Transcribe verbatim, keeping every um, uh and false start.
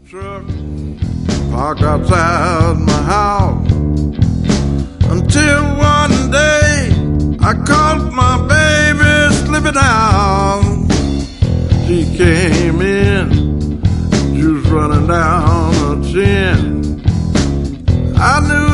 truck parked outside my house until one day I caught my baby slipping out. She came in, juice running down her chin. I knew